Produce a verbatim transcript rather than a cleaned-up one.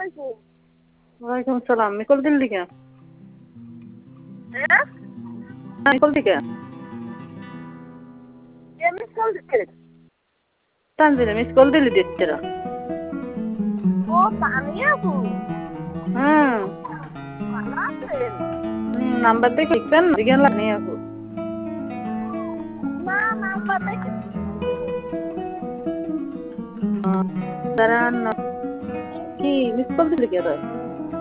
আলাইকুম। ওয়ালাইকুম সালাম। মিকল দিল্লি কে? হ্যাঁ? মিকল দিকে? কে মিস কল দিচ্ছে? তানজিলা মিস কল দিলি দিচ্ছিরা। ও তানিয়া আপু। হুম। ভালো আছেন? হুম, নাম্বার দেখে লিখছেন জিজ্ঞান লাগনি আপু। না নাম্বার দেখে দাঁড়ান কি মিস কল দিলি কে রে?